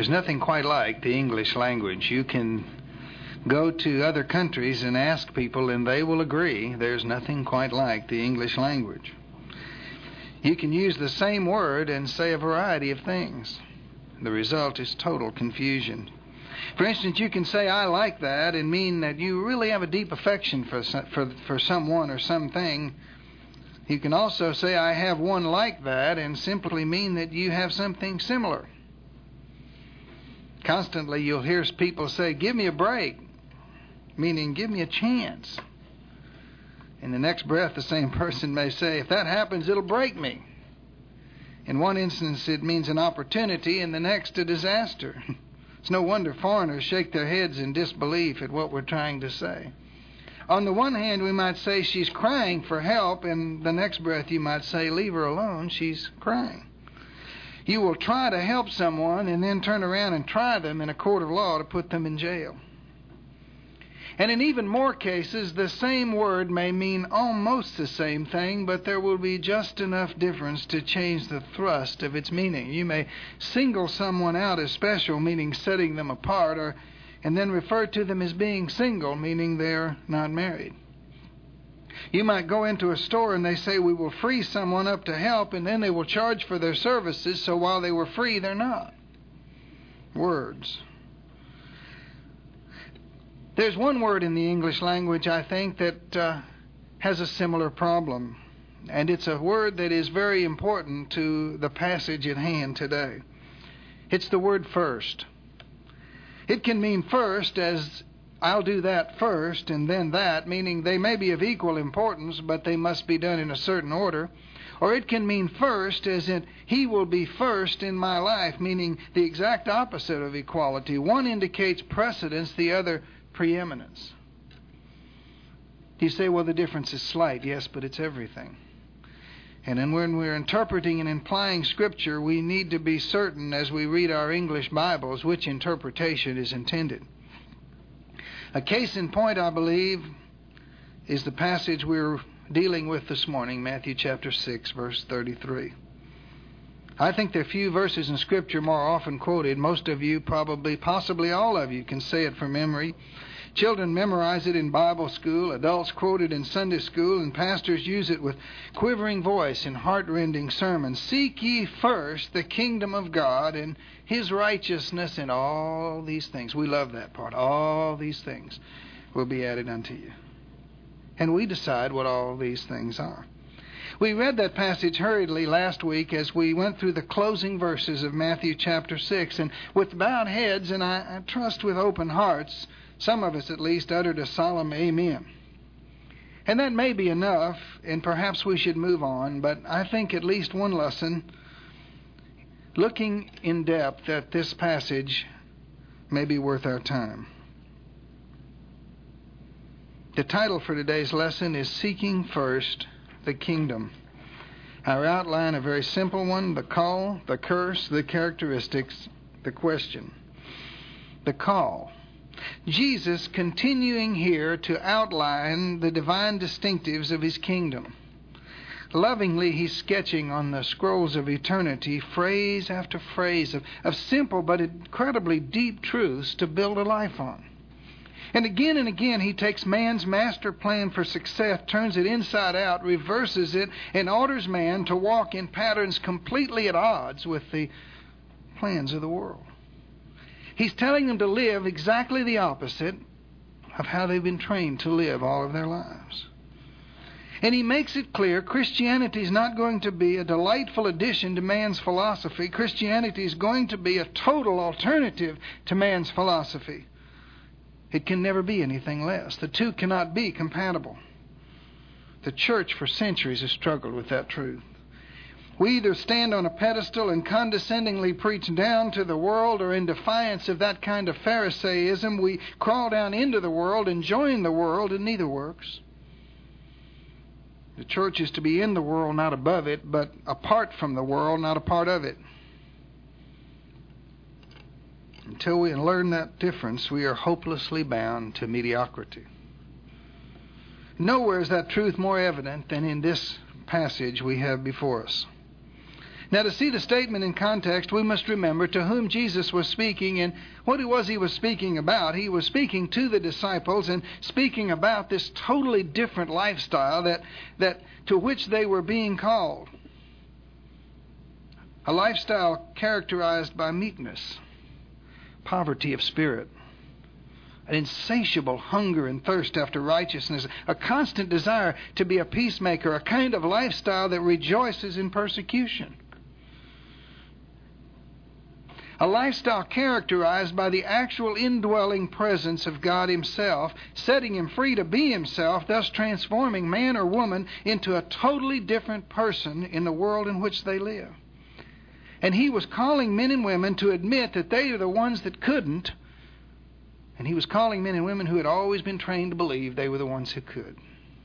There's nothing quite like the English language. You can go to other countries and ask people, and they will agree there's nothing quite like the English language. You can use the same word and say a variety of things. The result is total confusion. For instance, you can say, I like that, and mean that you really have a deep affection for someone or something. You can also say, I have one like that, and simply mean that you have something similar. Constantly, you'll hear people say, give me a break, meaning give me a chance. In the next breath, the same person may say, if that happens, it'll break me. In one instance, it means an opportunity, in the next, a disaster. It's no wonder foreigners shake their heads in disbelief at what we're trying to say. On the one hand, we might say she's crying for help, and the next breath you might say, leave her alone, she's crying. You will try to help someone and then turn around and try them in a court of law to put them in jail. And in even more cases, the same word may mean almost the same thing, but there will be just enough difference to change the thrust of its meaning. You may single someone out as special, meaning setting them apart, and then refer to them as being single, meaning they're not married. You might go into a store and they say, we will free someone up to help, and then they will charge for their services, so while they were free, they're not. Words. There's one word in the English language, I think, that has a similar problem. And it's a word that is very important to the passage at hand today. It's the word first. It can mean first as I'll do that first and then that, meaning they may be of equal importance, but they must be done in a certain order. Or it can mean first as in he will be first in my life, meaning the exact opposite of equality. One indicates precedence, the other preeminence. You say, well, the difference is slight. Yes, but it's everything. And then when we're interpreting and implying Scripture, we need to be certain as we read our English Bibles which interpretation is intended. A case in point, I believe, is the passage we're dealing with this morning, Matthew chapter 6, verse 33. I think there are few verses in Scripture more often quoted. Most of you, probably, possibly all of you, can say it from memory. Children memorize it in Bible school, adults quote it in Sunday school, and pastors use it with quivering voice in heart-rending sermons. Seek ye first the kingdom of God and His righteousness, and all these things. We love that part. All these things will be added unto you. And we decide what all these things are. We read that passage hurriedly last week as we went through the closing verses of Matthew chapter 6. And with bowed heads, and I trust with open hearts, some of us at least uttered a solemn amen. And that may be enough, and perhaps we should move on. But I think at least one lesson, looking in depth at this passage, may be worth our time. The title for today's lesson is Seeking First the Kingdom. Our outline, a very simple one: the call, the curse, the characteristics, the question. The call. Jesus continuing here to outline the divine distinctives of His kingdom. Lovingly, He's sketching on the scrolls of eternity phrase after phrase of simple but incredibly deep truths to build a life on. And again, He takes man's master plan for success, turns it inside out, reverses it, and orders man to walk in patterns completely at odds with the plans of the world. He's telling them to live exactly the opposite of how they've been trained to live all of their lives. And He makes it clear Christianity is not going to be a delightful addition to man's philosophy. Christianity is going to be a total alternative to man's philosophy. It can never be anything less. The two cannot be compatible. The church for centuries has struggled with that truth. We either stand on a pedestal and condescendingly preach down to the world, or in defiance of that kind of Pharisaism, we crawl down into the world and join the world, and neither works. The church is to be in the world, not above it, but apart from the world, not a part of it. Until we learn that difference, we are hopelessly bound to mediocrity. Nowhere is that truth more evident than in this passage we have before us. Now, to see the statement in context, we must remember to whom Jesus was speaking and what it was he was speaking about. He was speaking to the disciples and speaking about this totally different lifestyle that to which they were being called. A lifestyle characterized by meekness, poverty of spirit, an insatiable hunger and thirst after righteousness, a constant desire to be a peacemaker, a kind of lifestyle that rejoices in persecution. A lifestyle characterized by the actual indwelling presence of God Himself, setting him free to be himself, thus transforming man or woman into a totally different person in the world in which they live. And He was calling men and women to admit that they are the ones that couldn't, and He was calling men and women who had always been trained to believe they were the ones who could.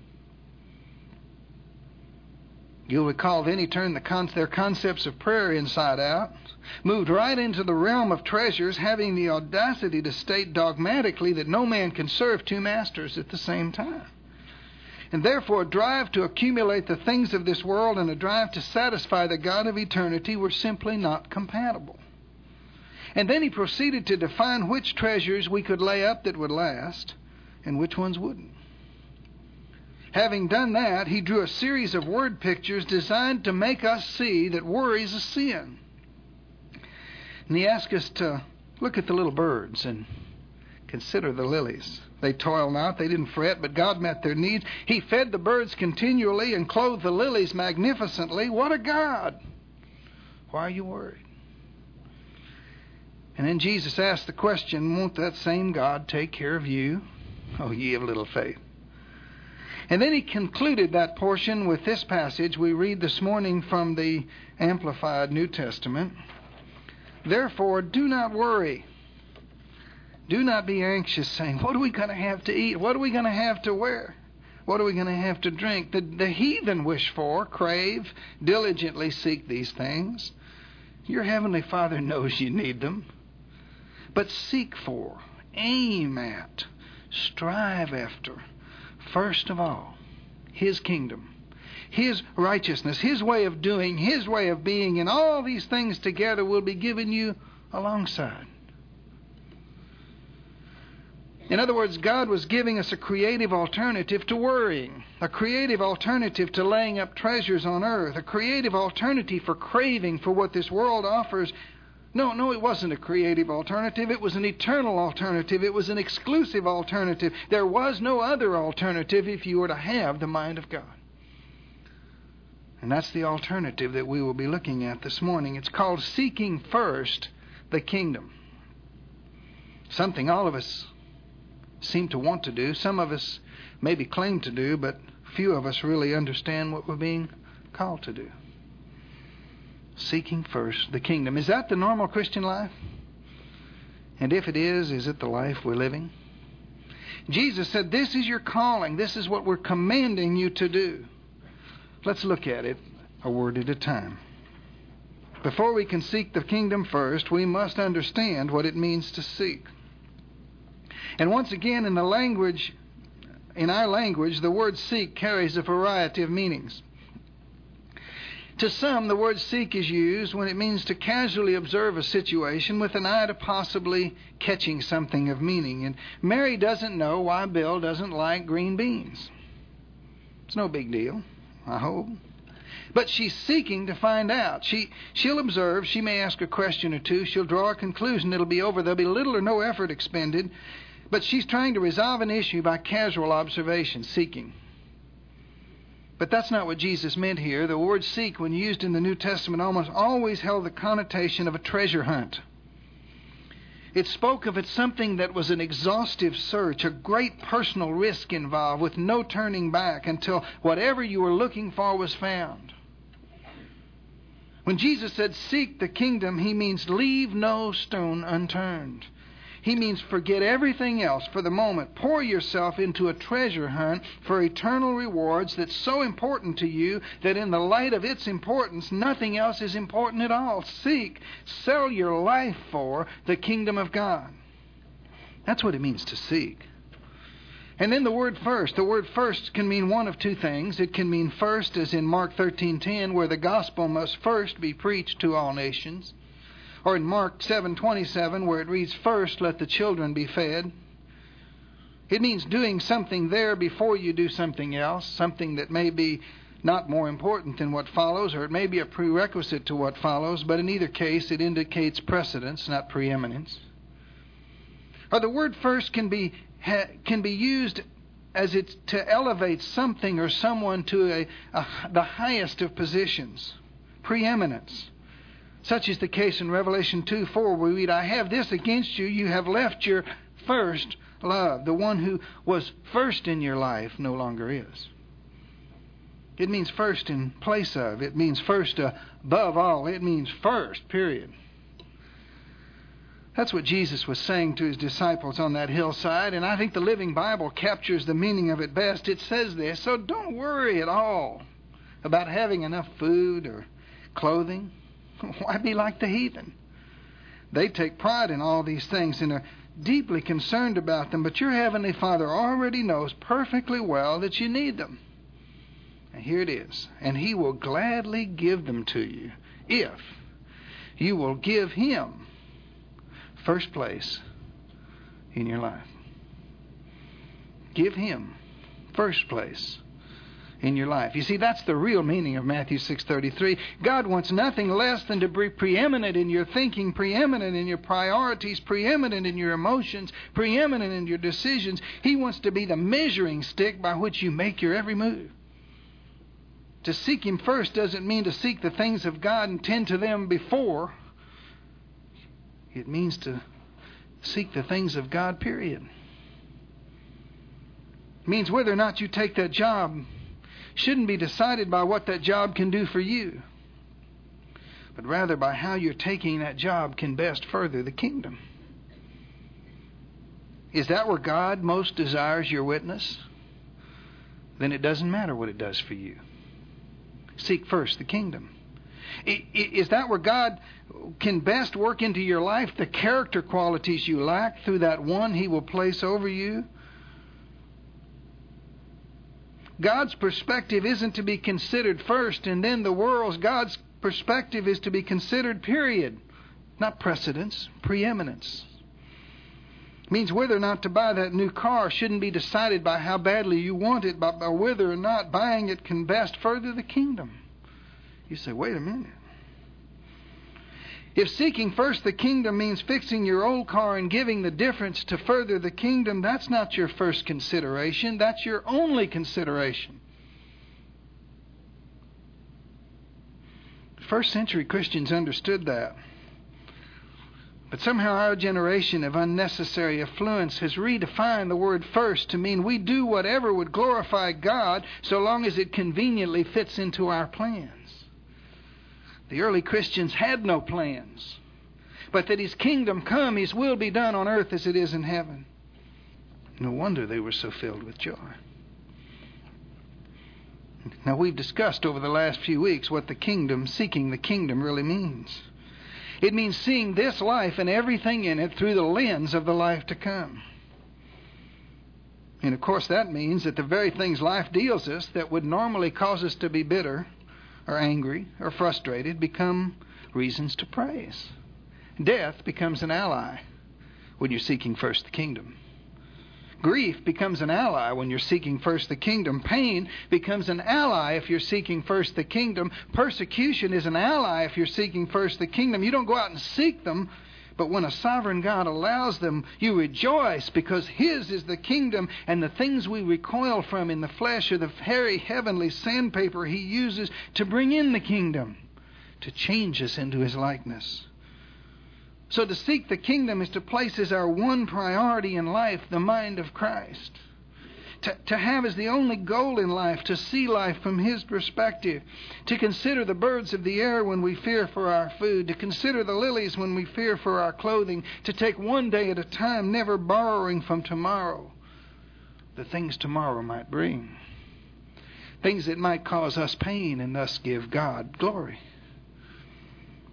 You'll recall then He turned their concepts of prayer inside out, moved right into the realm of treasures, having the audacity to state dogmatically that no man can serve two masters at the same time. And therefore, a drive to accumulate the things of this world and a drive to satisfy the God of eternity were simply not compatible. And then He proceeded to define which treasures we could lay up that would last and which ones wouldn't. Having done that, He drew a series of word pictures designed to make us see that worry is a sin. And He asked us to look at the little birds and consider the lilies. They toil not, they didn't fret, but God met their needs. He fed the birds continually and clothed the lilies magnificently. What a God! Why are you worried? And then Jesus asked the question, won't that same God take care of you? Oh, ye of little faith. And then He concluded that portion with this passage we read this morning from the Amplified New Testament. Therefore, do not worry. Do not be anxious, saying, what are we going to have to eat? What are we going to have to wear? What are we going to have to drink? The heathen wish for, crave, diligently seek these things. Your Heavenly Father knows you need them. But seek for, aim at, strive after, first of all, His kingdom, His righteousness, His way of doing, His way of being, and all these things together will be given you alongside. In other words, God was giving us a creative alternative to worrying, a creative alternative to laying up treasures on earth, a creative alternative for craving for what this world offers. No, it wasn't a creative alternative. It was an eternal alternative. It was an exclusive alternative. There was no other alternative if you were to have the mind of God. And that's the alternative that we will be looking at this morning. It's called seeking first the kingdom. Something all of us seem to want to do. Some of us maybe claim to do, but few of us really understand what we're being called to do. Seeking first the kingdom. Is that the normal Christian life? And if it is it the life we're living? Jesus said, this is your calling. This is what we're commanding you to do. Let's look at it a word at a time. Before we can seek the kingdom first, we must understand what it means to seek. And once again, in our language, the word seek carries a variety of meanings. To some, the word seek is used when it means to casually observe a situation with an eye to possibly catching something of meaning. And Mary doesn't know why Bill doesn't like green beans. It's no big deal, I hope. But she's seeking to find out. She'll observe. She may ask a question or two. She'll draw a conclusion. It'll be over. There'll be little or no effort expended. But she's trying to resolve an issue by casual observation, seeking. But that's not what Jesus meant here. The word seek, when used in the New Testament, almost always held the connotation of a treasure hunt. It spoke of it something that was an exhaustive search, a great personal risk involved with no turning back until whatever you were looking for was found. When Jesus said seek the kingdom, He means leave no stone unturned. He means forget everything else for the moment. Pour yourself into a treasure hunt for eternal rewards that's so important to you that in the light of its importance, nothing else is important at all. Seek, sell your life for the kingdom of God. That's what it means to seek. And then the word first. The word first can mean one of two things. It can mean first, as in Mark 13:10, where the gospel must first be preached to all nations. Or in Mark 7:27, where it reads, first let the children be fed. It means doing something there before you do something else, something that may be not more important than what follows, or it may be a prerequisite to what follows, but in either case it indicates precedence, not preeminence. Or the word first can be used as it's to elevate something or someone to the highest of positions, preeminence. Such is the case in Revelation 2:4, where we read, I have this against you, you have left your first love. The one who was first in your life no longer is. It means first in place of. It means first above all. It means first, period. That's what Jesus was saying to his disciples on that hillside, and I think the Living Bible captures the meaning of it best. It says this, so don't worry at all about having enough food or clothing. Why be like the heathen? They take pride in all these things and are deeply concerned about them, but your Heavenly Father already knows perfectly well that you need them. And here it is. And He will gladly give them to you if you will give Him first place in your life. Give Him first place in your life. You see, that's the real meaning of Matthew 6:33. God wants nothing less than to be preeminent in your thinking, preeminent in your priorities, preeminent in your emotions, preeminent in your decisions. He wants to be the measuring stick by which you make your every move. To seek Him first doesn't mean to seek the things of God and tend to them before. It means to seek the things of God, period. It means whether or not you take that job shouldn't be decided by what that job can do for you, but rather by how you're taking that job can best further the kingdom. Is that where God most desires your witness? Then it doesn't matter what it does for you. Seek first the kingdom. Is that where God can best work into your life the character qualities you lack through that one He will place over you? God's perspective isn't to be considered first and then the world's. God's perspective is to be considered, period. Not precedence, preeminence. It means whether or not to buy that new car shouldn't be decided by how badly you want it, but by whether or not buying it can best further the kingdom. You say, wait a minute. If seeking first the kingdom means fixing your old car and giving the difference to further the kingdom, that's not your first consideration. That's your only consideration. First century Christians understood that. But somehow our generation of unnecessary affluence has redefined the word first to mean we do whatever would glorify God so long as it conveniently fits into our plans. The early Christians had no plans, but that His kingdom come, His will be done on earth as it is in heaven. No wonder they were so filled with joy. Now, we've discussed over the last few weeks what the kingdom, seeking the kingdom, really means. It means seeing this life and everything in it through the lens of the life to come. And of course that means that the very things life deals us that would normally cause us to be bitter or angry or frustrated become reasons to praise. Death becomes an ally when you're seeking first the kingdom. Grief becomes an ally when you're seeking first the kingdom. Pain becomes an ally if you're seeking first the kingdom. Persecution is an ally if you're seeking first the kingdom. You don't go out and seek them, but when a sovereign God allows them, you rejoice because His is the kingdom, and the things we recoil from in the flesh are the very heavenly sandpaper He uses to bring in the kingdom, to change us into His likeness. So to seek the kingdom is to place as our one priority in life the mind of Christ. To have as the only goal in life to see life from His perspective. To consider the birds of the air when we fear for our food. To consider the lilies when we fear for our clothing. To take one day at a time, never borrowing from tomorrow the things tomorrow might bring. Things that might cause us pain and thus give God glory.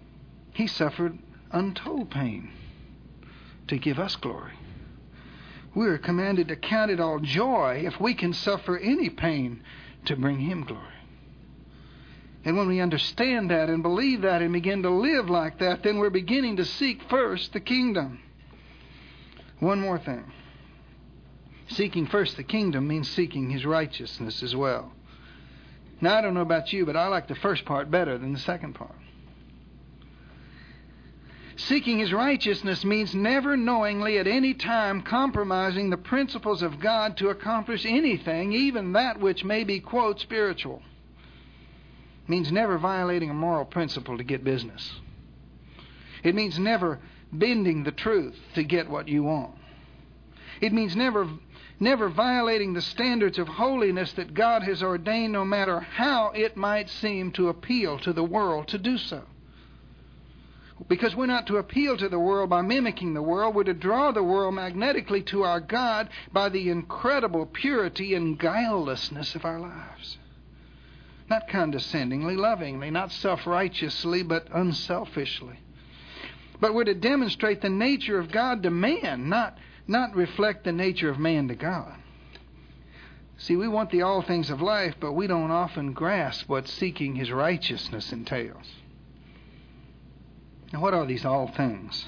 He suffered untold pain to give us glory. We are commanded to count it all joy if we can suffer any pain to bring Him glory. And when we understand that and believe that and begin to live like that, then we're beginning to seek first the kingdom. One more thing. Seeking first the kingdom means seeking His righteousness as well. Now, I don't know about you, but I like the first part better than the second part. Seeking His righteousness means never knowingly at any time compromising the principles of God to accomplish anything, even that which may be, quote, spiritual. It means never violating a moral principle to get business. It means never bending the truth to get what you want. It means never violating the standards of holiness that God has ordained, no matter how it might seem to appeal to the world to do so. Because we're not to appeal to the world by mimicking the world. We're to draw the world magnetically to our God by the incredible purity and guilelessness of our lives. Not condescendingly, lovingly, not self-righteously, but unselfishly. But we're to demonstrate the nature of God to man, not reflect the nature of man to God. See, we want the all things of life, but we don't often grasp what seeking His righteousness entails. Now, what are these all things?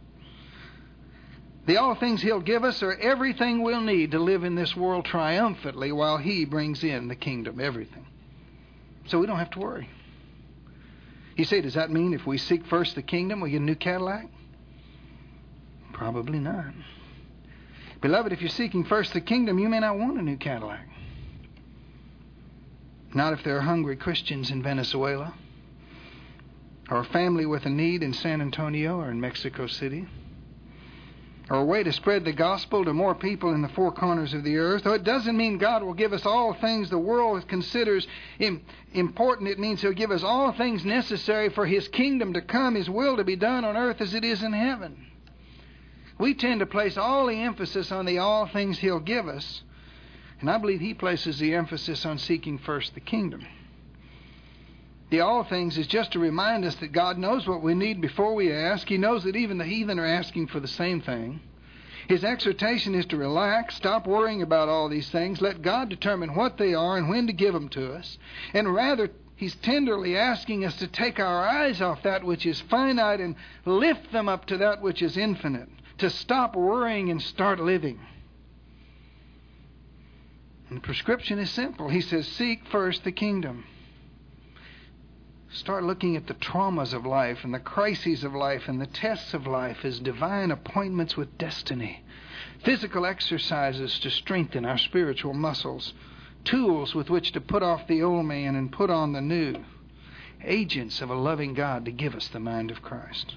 The all things He'll give us are everything we'll need to live in this world triumphantly while He brings in the kingdom, everything. So we don't have to worry. You say, does that mean if we seek first the kingdom, we get a new Cadillac? Probably not. Beloved, if you're seeking first the kingdom, you may not want a new Cadillac. Not if there are hungry Christians in Venezuela, or a family with a need in San Antonio or in Mexico City, or a way to spread the gospel to more people in the four corners of the earth. Though it doesn't mean God will give us all things the world considers important. It means He'll give us all things necessary for His kingdom to come, His will to be done on earth as it is in heaven. We tend to place all the emphasis on the all things He'll give us, and I believe He places the emphasis on seeking first the kingdom. The all things is just to remind us that God knows what we need before we ask. He knows that even the heathen are asking for the same thing. His exhortation is to relax, stop worrying about all these things, let God determine what they are and when to give them to us. And rather, He's tenderly asking us to take our eyes off that which is finite and lift them up to that which is infinite, to stop worrying and start living. And the prescription is simple. He says, seek first the kingdom. Start looking at the traumas of life and the crises of life and the tests of life as divine appointments with destiny. Physical exercises to strengthen our spiritual muscles. Tools with which to put off the old man and put on the new. Agents of a loving God to give us the mind of Christ.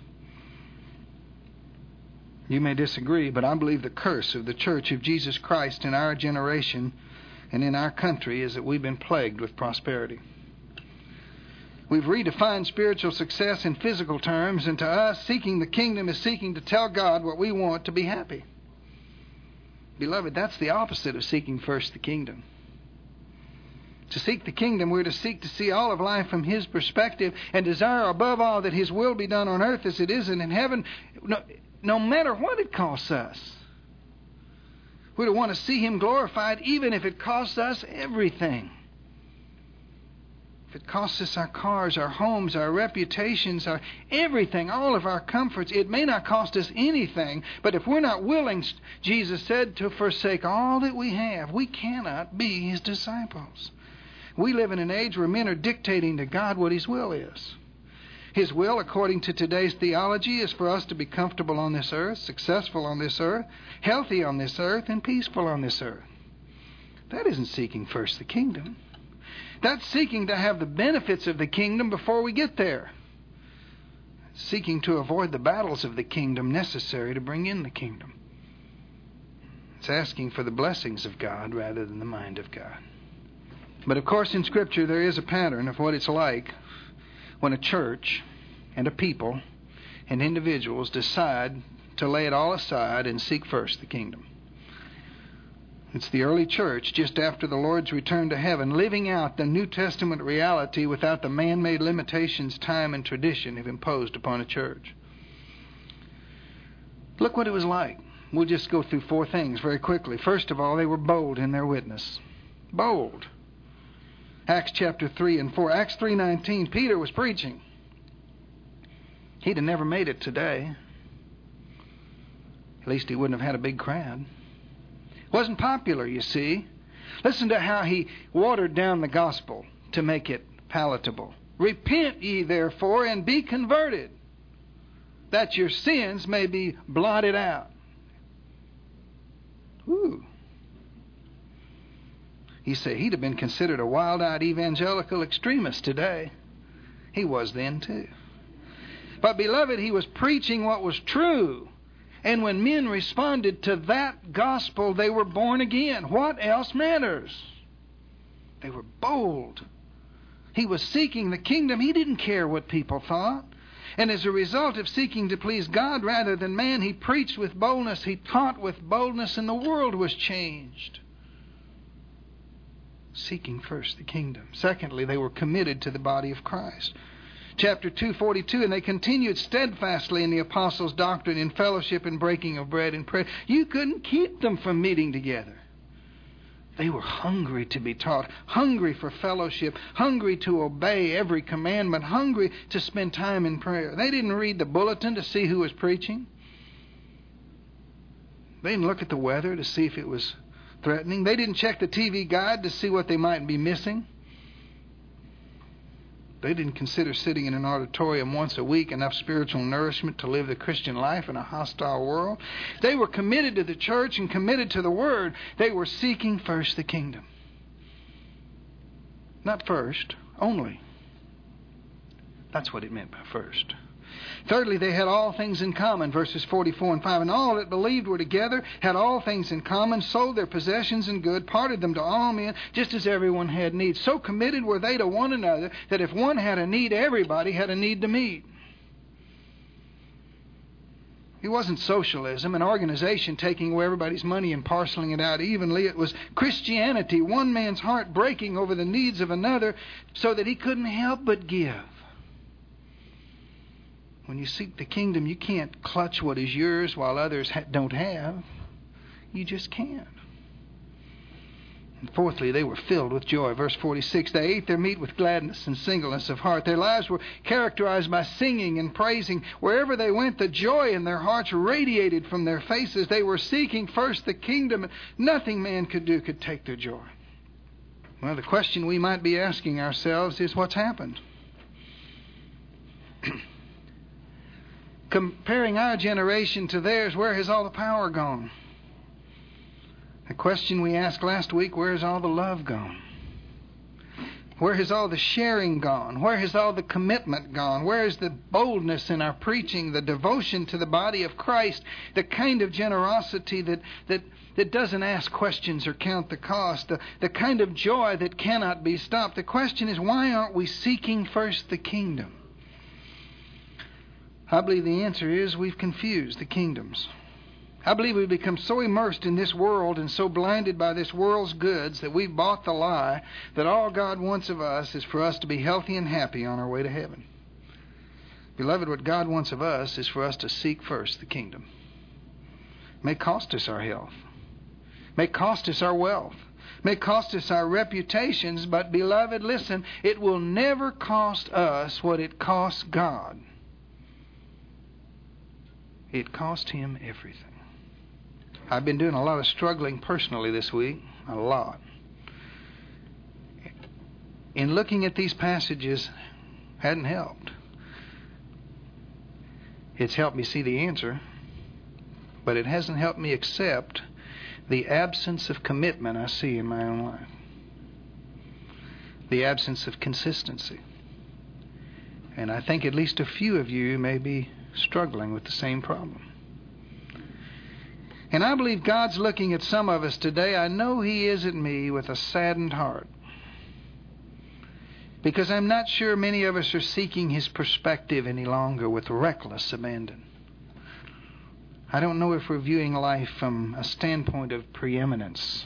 You may disagree, but I believe the curse of the Church of Jesus Christ in our generation and in our country is that we've been plagued with prosperity. We've redefined spiritual success in physical terms, and to us, seeking the kingdom is seeking to tell God what we want to be happy. Beloved, that's the opposite of seeking first the kingdom. To seek the kingdom, we're to seek to see all of life from His perspective and desire above all that His will be done on earth as it is in heaven, no matter what it costs us. We're to want to see Him glorified even if it costs us everything. If it costs us our cars, our homes, our reputations, our everything, all of our comforts, it may not cost us anything. But if we're not willing, Jesus said, to forsake all that we have, we cannot be His disciples. We live in an age where men are dictating to God what His will is. His will, according to today's theology, is for us to be comfortable on this earth, successful on this earth, healthy on this earth, and peaceful on this earth. That isn't seeking first the kingdom. That's seeking to have the benefits of the kingdom before we get there. Seeking to avoid the battles of the kingdom necessary to bring in the kingdom. It's asking for the blessings of God rather than the mind of God. But of course in Scripture there is a pattern of what it's like when a church and a people and individuals decide to lay it all aside and seek first the kingdom. It's the early church, just after the Lord's return to heaven, living out the New Testament reality without the man-made limitations time and tradition have imposed upon a church. Look what it was like We'll just go through 4 things very quickly. First of all, they were bold in their witness. Bold. Acts chapter 3 and 4. Acts 3:19, Peter was preaching. He'd have never made it today. At least he wouldn't have had a big crowd. Wasn't popular, you see. Listen to how he watered down the gospel to make it palatable. Repent ye therefore and be converted, that your sins may be blotted out. Ooh. He said he'd have been considered a wild-eyed evangelical extremist today. He was then too. But beloved, he was preaching what was true. And when men responded to that gospel, they were born again. What else matters? They were bold. He was seeking the kingdom. He didn't care what people thought. And as a result of seeking to please God rather than man, he preached with boldness. He taught with boldness, and the world was changed. Seeking first the kingdom. Secondly, they were committed to the body of Christ. Chapter 2:42, and they continued steadfastly in the apostles' doctrine, in fellowship, and breaking of bread and prayer. You couldn't keep them from meeting together. They were hungry to be taught, hungry for fellowship, hungry to obey every commandment, hungry to spend time in prayer. They didn't read the bulletin to see who was preaching. They didn't look at the weather to see if it was threatening. They didn't check the TV guide to see what they might be missing. They didn't consider sitting in an auditorium once a week enough spiritual nourishment to live the Christian life in a hostile world. They were committed to the church and committed to the Word. They were seeking first the kingdom. Not first, only. That's what it meant by first. Thirdly, they had all things in common, verses 44 and 5. And all that believed were together, had all things in common, sold their possessions and good, parted them to all men, just as everyone had need. So committed were they to one another that if one had a need, everybody had a need to meet. It wasn't socialism, an organization taking away everybody's money and parceling it out evenly. It was Christianity, one man's heart breaking over the needs of another so that he couldn't help but give. When you seek the kingdom, you can't clutch what is yours while others don't have. You just can't. And fourthly, they were filled with joy. Verse 46, they ate their meat with gladness and singleness of heart. Their lives were characterized by singing and praising. Wherever they went, the joy in their hearts radiated from their faces. They were seeking first the kingdom, and nothing man could do could take their joy. Well, the question we might be asking ourselves is, what's happened? Comparing our generation to theirs, where has all the power gone? The question we asked last week, where has all the love gone? Where has all the sharing gone? Where has all the commitment gone? Where is the boldness in our preaching, the devotion to the body of Christ, the kind of generosity that doesn't ask questions or count the cost, the kind of joy that cannot be stopped? The question is, why aren't we seeking first the kingdom? I believe the answer is we've confused the kingdoms. I believe we've become so immersed in this world and so blinded by this world's goods that we've bought the lie that all God wants of us is for us to be healthy and happy on our way to heaven. Beloved, what God wants of us is for us to seek first the kingdom. It may cost us our health. It may cost us our wealth. It may cost us our reputations, but beloved, listen, it will never cost us what it costs God. It cost him everything. I've been doing a lot of struggling personally this week. A lot. In looking at these passages, hadn't helped. It's helped me see the answer, but it hasn't helped me accept the absence of commitment I see in my own life. The absence of consistency. And I think at least a few of you may be struggling with the same problem. And I believe God's looking at some of us today. I know He is at me with a saddened heart. Because I'm not sure many of us are seeking His perspective any longer with reckless abandon. I don't know if we're viewing life from a standpoint of preeminence.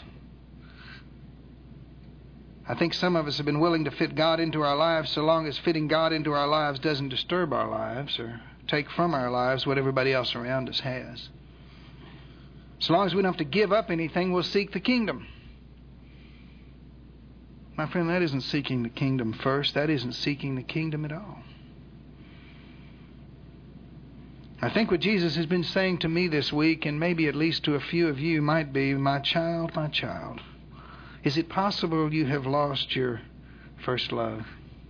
I think some of us have been willing to fit God into our lives so long as fitting God into our lives doesn't disturb our lives or take from our lives what everybody else around us has. As long as we don't have to give up anything, we'll seek the kingdom. My friend, that isn't seeking the kingdom first. That isn't seeking the kingdom at all. I think what Jesus has been saying to me this week, and maybe at least to a few of you, might be, my child, is it possible you have lost your first love?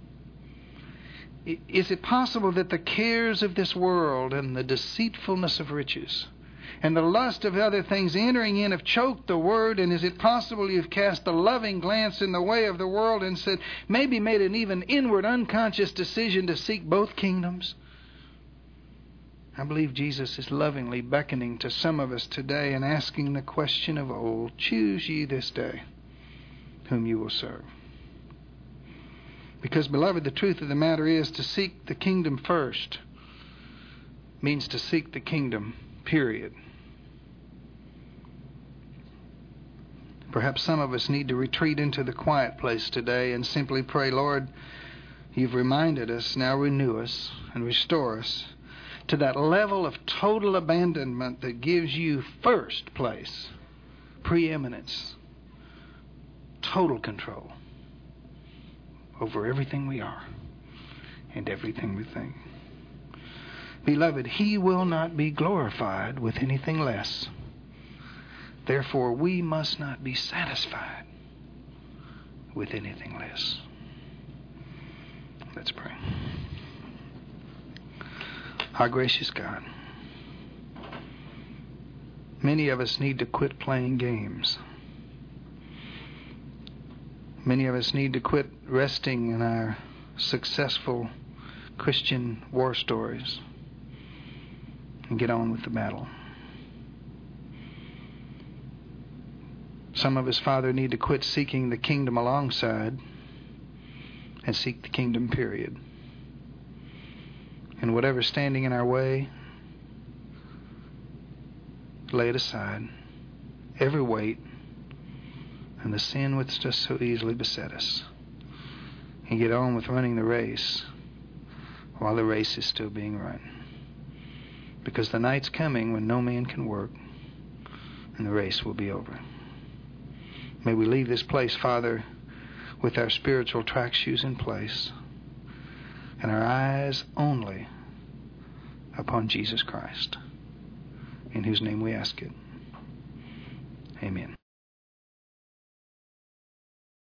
Is it possible that the cares of this world and the deceitfulness of riches and the lust of other things entering in have choked the word? And is it possible you've cast a loving glance in the way of the world and said, maybe made an even inward unconscious decision to seek both kingdoms? I believe Jesus is lovingly beckoning to some of us today and asking the question of old, choose ye this day whom you will serve. Because, beloved, the truth of the matter is, to seek the kingdom first means to seek the kingdom, period. Perhaps some of us need to retreat into the quiet place today and simply pray, Lord, you've reminded us, now renew us and restore us to that level of total abandonment that gives you first place, preeminence, total control over everything we are and everything we think. Beloved, He will not be glorified with anything less. Therefore, we must not be satisfied with anything less. Let's pray. Our gracious God, many of us need to quit playing games. Many of us need to quit resting in our successful Christian war stories and get on with the battle. Some of us, Father, need to quit seeking the kingdom alongside and seek the kingdom, period. And whatever's standing in our way, lay it aside. Every weight and the sin which does so easily beset us. And get on with running the race while the race is still being run. Because the night's coming when no man can work and the race will be over. May we leave this place, Father, with our spiritual track shoes in place and our eyes only upon Jesus Christ, in whose name we ask it. Amen.